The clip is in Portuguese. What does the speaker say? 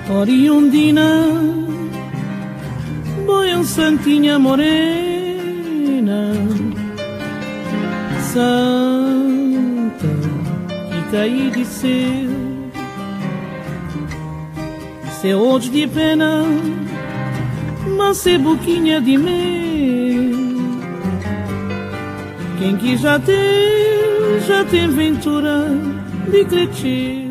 Oriundina, boia santinha morena, santa que caí de seu olhos de pena, mas é boquinha de mel. Quem que já tem ventura de crescer.